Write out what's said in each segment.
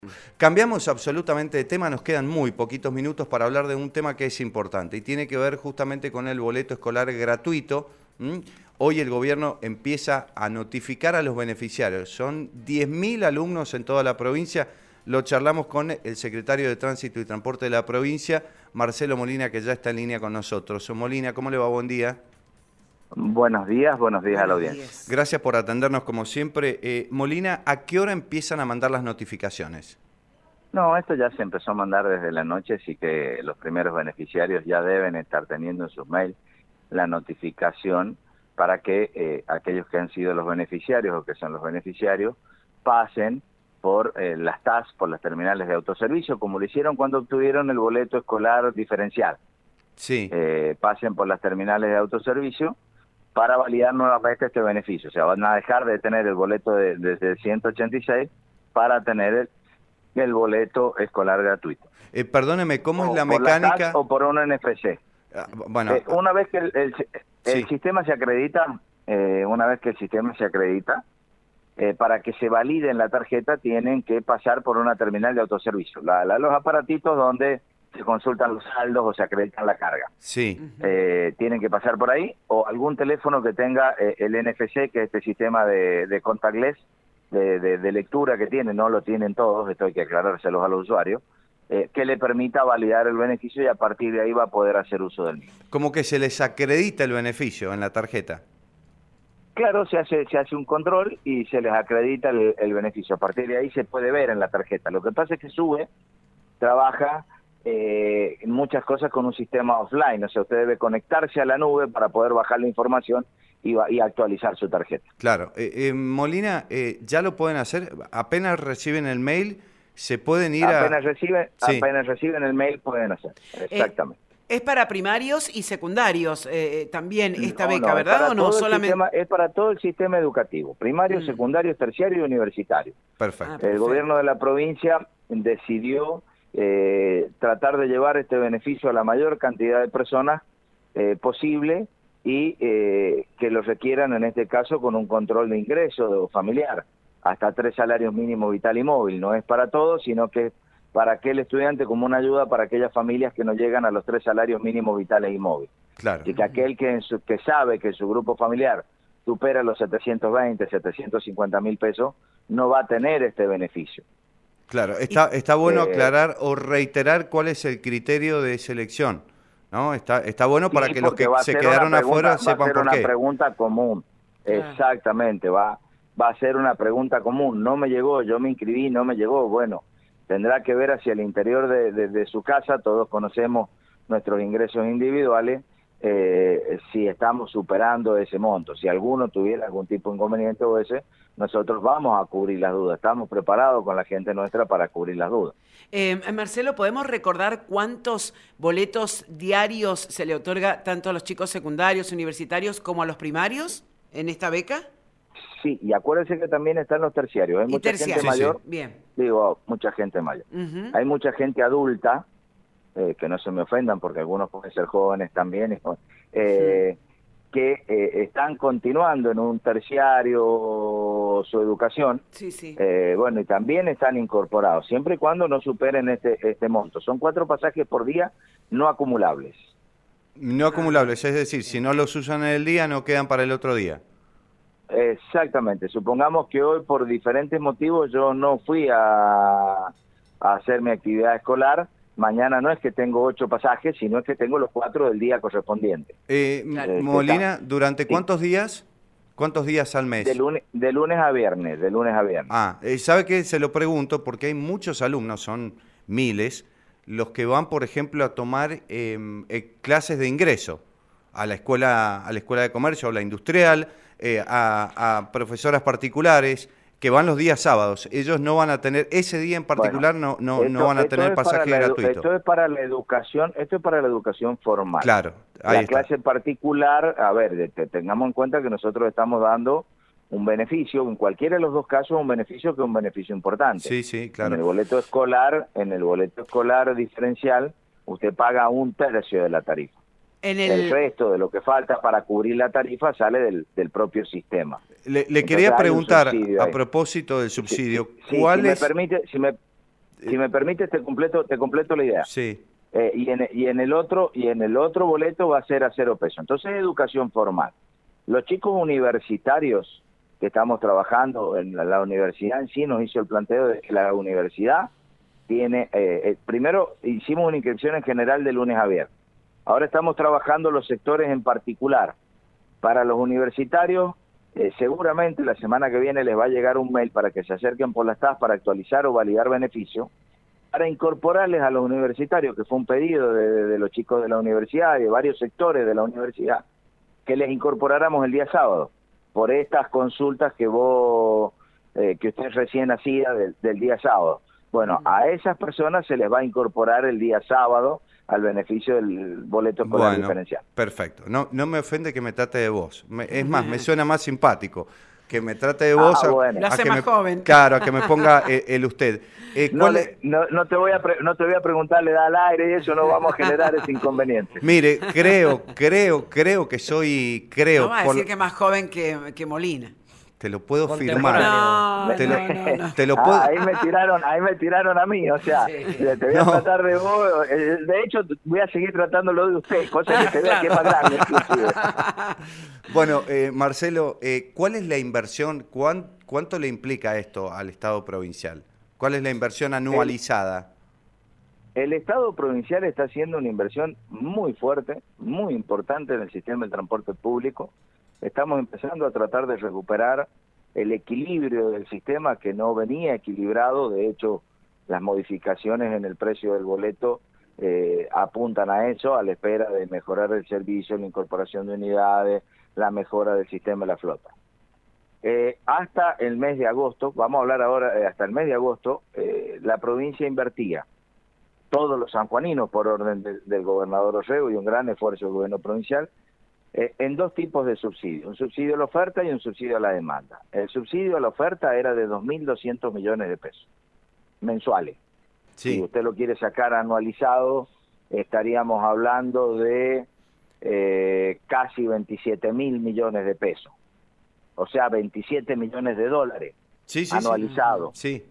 Cambiamos absolutamente de tema, nos quedan muy poquitos minutos para hablar de un tema que es importante y tiene que ver justamente con el boleto escolar gratuito. Hoy el gobierno empieza a notificar a los beneficiarios, son 10.000 alumnos en toda la provincia. Lo charlamos con el secretario de Tránsito y Transporte de la provincia, Marcelo Molina, que ya está en línea con nosotros. Molina, ¿cómo le va? Buen día. Buenos días a la audiencia. Gracias por atendernos como siempre. Molina, ¿a qué hora empiezan a mandar las notificaciones? No, esto ya se empezó a mandar desde la noche, así que los primeros beneficiarios ya deben estar teniendo en sus mails la notificación para que aquellos que han sido los beneficiarios o que son los beneficiarios pasen por las TAS, por las terminales de autoservicio, como lo hicieron cuando obtuvieron el boleto escolar diferencial. Sí. Pasen por las terminales de autoservicio para validar nuevamente este beneficio. O sea, van a dejar de tener el boleto de 186 para tener el boleto escolar gratuito. Perdóneme, ¿cómo es la mecánica? O por un NFC. Bueno, una vez que el sí. sistema se acredita, para que se valide en la tarjeta tienen que pasar por una terminal de autoservicio. Los aparatitos donde se consultan los saldos o se acreditan la carga. Sí. Tienen que pasar por ahí, o algún teléfono que tenga el NFC, que es este sistema de contactless, de lectura que tiene, no lo tienen todos, esto hay que aclarárselos a los usuarios, que le permita validar el beneficio y a partir de ahí va a poder hacer uso del mismo. ¿Cómo que se les acredita el beneficio en la tarjeta? Claro, se hace un control y se les acredita el beneficio. A partir de ahí se puede ver en la tarjeta. Lo que pasa es que trabaja muchas cosas con un sistema offline, o sea, usted debe conectarse a la nube para poder bajar la información y actualizar su tarjeta. Claro. Molina, ¿ya lo pueden hacer? Apenas reciben el mail, se pueden ir apenas reciben el mail, pueden hacer. Exactamente. Es para primarios y secundarios también esta beca, no, ¿verdad? ¿O no solamente? Es para todo el sistema educativo, primario, secundario, terciario y universitario. Perfecto. El gobierno de la provincia decidió tratar de llevar este beneficio a la mayor cantidad de personas posible y que lo requieran, en este caso, con un control de ingreso familiar, hasta 3 salarios mínimos vital y móvil. No es para todos, sino que es para aquel estudiante como una ayuda para aquellas familias que no llegan a los 3 salarios mínimos vitales y móviles. Claro. Y que aquel que sabe que su grupo familiar supera los 720, 750 mil pesos, no va a tener este beneficio. Claro, está bueno aclarar o reiterar cuál es el criterio de selección, ¿no? Está bueno para que los que se quedaron afuera sepan por qué. Va a ser una pregunta común, exactamente, va a ser una pregunta común. No me llegó, yo me inscribí, no me llegó, bueno, tendrá que ver hacia el interior de su casa, todos conocemos nuestros ingresos individuales, si estamos superando ese monto. Si alguno tuviera algún tipo de inconveniente o nosotros vamos a cubrir las dudas. Estamos preparados con la gente nuestra para cubrir las dudas. Marcelo, ¿podemos recordar cuántos boletos diarios se le otorga tanto a los chicos secundarios, universitarios, como a los primarios en esta beca? Sí, y acuérdense que también están los terciarios. Hay mucha gente mayor. Sí. Bien. Digo, mucha gente mayor. Hay mucha gente adulta, que no se me ofendan porque algunos pueden ser jóvenes también, que están continuando en un terciario su educación. Sí. Bueno, y también están incorporados, siempre y cuando no superen este monto. Son 4 pasajes por día no acumulables. No acumulables, es decir, si no los usan en el día, no quedan para el otro día. Exactamente. Supongamos que hoy, por diferentes motivos, yo no fui a hacer mi actividad escolar. Mañana no es que tengo 8 pasajes, sino es que tengo los 4 del día correspondiente. Molina, ¿durante cuántos días? ¿Cuántos días al mes? De lunes a viernes. ¿Sabe qué? Se lo pregunto porque hay muchos alumnos, son miles, los que van, por ejemplo, a tomar clases de ingreso a la escuela de comercio, a la industrial, a profesoras particulares que van los días sábados. Ellos no van a tener, ese día en particular, no van a tener pasaje gratuito. Esto es para la educación formal. Claro, ahí la está. Clase particular, a ver, tengamos en cuenta que nosotros estamos dando un beneficio, en cualquiera de los dos casos, un beneficio que es un beneficio importante. Sí, claro. En el boleto escolar diferencial, usted paga 1/3 de la tarifa. El resto de lo que falta para cubrir la tarifa sale del propio sistema. Le quería preguntar, a propósito del subsidio, ¿cuál es? Si me permites, te completo la idea. Sí. Y en el otro boleto va a ser a 0 pesos. Entonces, educación formal. Los chicos universitarios que estamos trabajando en la universidad en sí nos hizo el planteo de que la universidad tiene, primero hicimos una inscripción en general de lunes a viernes. Ahora estamos trabajando los sectores en particular. Para los universitarios, seguramente la semana que viene les va a llegar un mail para que se acerquen por las TAS para actualizar o validar beneficios, para incorporarles a los universitarios, que fue un pedido de los chicos de la universidad y de varios sectores de la universidad, que les incorporáramos el día sábado, por estas consultas que usted recién hacía del día sábado. Bueno, a esas personas se les va a incorporar el día sábado al beneficio del boleto escolar diferencial. Perfecto. No me ofende que me trate de vos. Es más, me suena más simpático que me trate de vos Lo hace más joven. Claro, a que me ponga el usted. No te voy a preguntar la edad al aire y eso, no vamos a generar ese inconveniente. Mire, creo que soy... No va a decir que es más joven que Molina. Te lo puedo firmar. No. Te lo puedo... Ahí me tiraron a mí, o sea, te voy a tratar de vos. De hecho, voy a seguir tratándolo de usted, cosa que se vea que es más grande, inclusive. Bueno, Marcelo, ¿cuál es la inversión? ¿Cuánto le implica esto al Estado provincial? ¿Cuál es la inversión anualizada? El Estado provincial está haciendo una inversión muy fuerte, muy importante en el sistema del transporte público. Estamos empezando a tratar de recuperar el equilibrio del sistema que no venía equilibrado. De hecho, las modificaciones en el precio del boleto apuntan a eso, a la espera de mejorar el servicio, la incorporación de unidades, la mejora del sistema de la flota. Hasta el mes de agosto, vamos a hablar ahora, hasta el mes de agosto, la provincia invertía, todos los sanjuaninos por orden del gobernador Orrego y un gran esfuerzo del gobierno provincial, en 2 tipos de subsidio, un subsidio a la oferta y un subsidio a la demanda. El subsidio a la oferta era de 2.200 millones de pesos mensuales. Sí. Si usted lo quiere sacar anualizado, estaríamos hablando de casi 27.000 millones de pesos, o sea, 27 millones de dólares anualizados. Sí.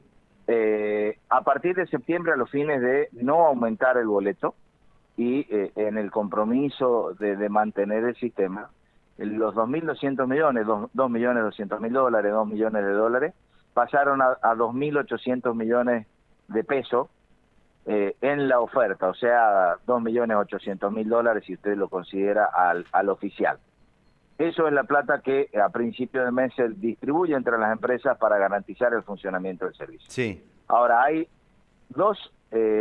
A partir de septiembre, a los fines de no aumentar el boleto, y en el compromiso de mantener el sistema, los 2.200 millones, 2.200.000 dólares, 2 millones de dólares, pasaron a 2.800 millones de pesos en la oferta, o sea, 2.800.000 dólares si usted lo considera al oficial. Eso es la plata que a principio de mes se distribuye entre las empresas para garantizar el funcionamiento del servicio. Sí. Ahora, hay 2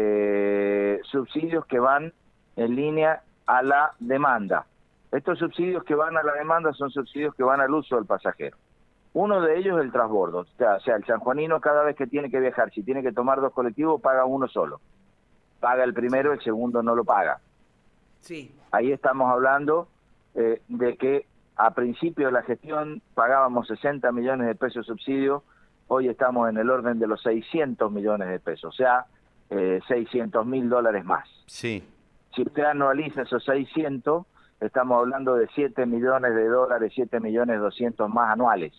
subsidios que van en línea a la demanda. Estos subsidios que van a la demanda son subsidios que van al uso del pasajero. Uno de ellos es el transbordo. O sea, el sanjuanino cada vez que tiene que viajar, si tiene que tomar 2 colectivos, paga uno solo. Paga el primero, el segundo no lo paga. Sí. Ahí estamos hablando de que a principio de la gestión pagábamos 60 millones de pesos de subsidio, hoy estamos en el orden de los 600 millones de pesos, o sea, 600.000 dólares más. Sí. Si usted anualiza esos 600, estamos hablando de 7 millones de dólares, 7.200.000 más anuales.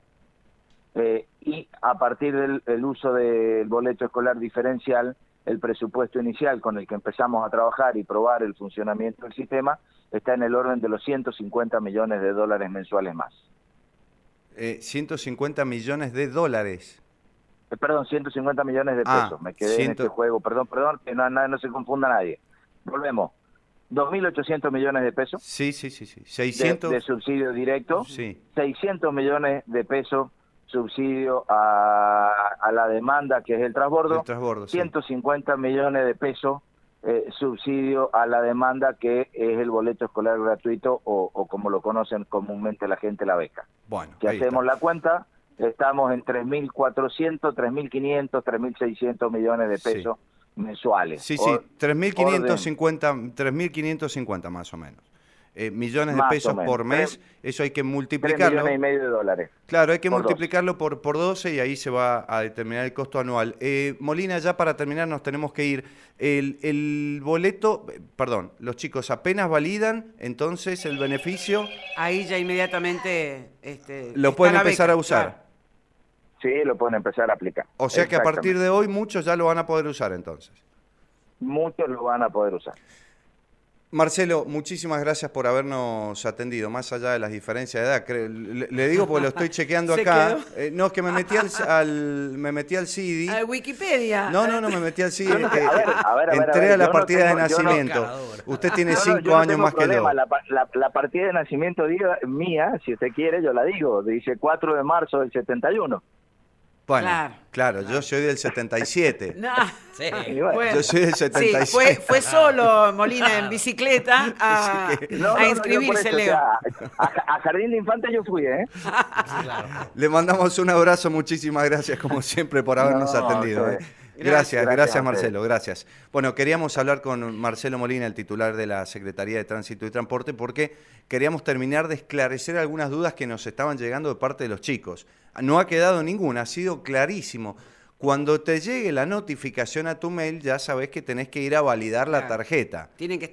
Y a partir del uso del boleto escolar diferencial, el presupuesto inicial con el que empezamos a trabajar y probar el funcionamiento del sistema está en el orden de los 150 millones de dólares mensuales más. 150 millones de dólares. Perdón, 150 millones de pesos. Me quedé en este juego. Perdón, que no se confunda nadie. Volvemos. 2.800 millones de pesos. Sí. 600 de subsidio directo. Sí. 600 millones de pesos subsidio a la demanda, que es el transbordo. El transbordo, 150 millones de pesos subsidio a la demanda, que es el boleto escolar gratuito o como lo conocen comúnmente la gente, la beca. Bueno, que hacemos la cuenta, estamos en 3.400, 3.500, 3.600 millones de pesos mensuales. Sí, 3.550 más o menos. Millones de pesos por mes, eso hay que multiplicarlo. 3,5 millones de dólares. Claro, hay que multiplicarlo por 12 y ahí se va a determinar el costo anual. Molina, ya para terminar nos tenemos que ir. El boleto, perdón, los chicos apenas validan, entonces el beneficio... Ahí ya inmediatamente... lo pueden empezar a usar. Claro. Sí, lo pueden empezar a aplicar. O sea que a partir de hoy muchos ya lo van a poder usar entonces. Muchos lo van a poder usar. Marcelo, muchísimas gracias por habernos atendido, más allá de las diferencias de edad. Le digo porque lo estoy chequeando acá. No, es que me metí al CD. ¿A Wikipedia? No, me metí al CD. Entré a la partida de nacimiento. Usted tiene 5 años más que yo. La partida de nacimiento mía, si usted quiere, yo la digo. Dice 4 de marzo del 71. Bueno, claro, yo soy del 77. No, sí. Bueno, yo soy del 77. Sí, fue solo Molina en bicicleta a inscribirse, Leo. A Jardín de Infantes yo fui, ¿eh? Claro. Le mandamos un abrazo, muchísimas gracias, como siempre, por habernos atendido. Gracias Marcelo, gracias. Bueno, queríamos hablar con Marcelo Molina, el titular de la Secretaría de Tránsito y Transporte, porque queríamos terminar de esclarecer algunas dudas que nos estaban llegando de parte de los chicos. No ha quedado ninguna, ha sido clarísimo. Cuando te llegue la notificación a tu mail, ya sabés que tenés que ir a validar la tarjeta. Tienen que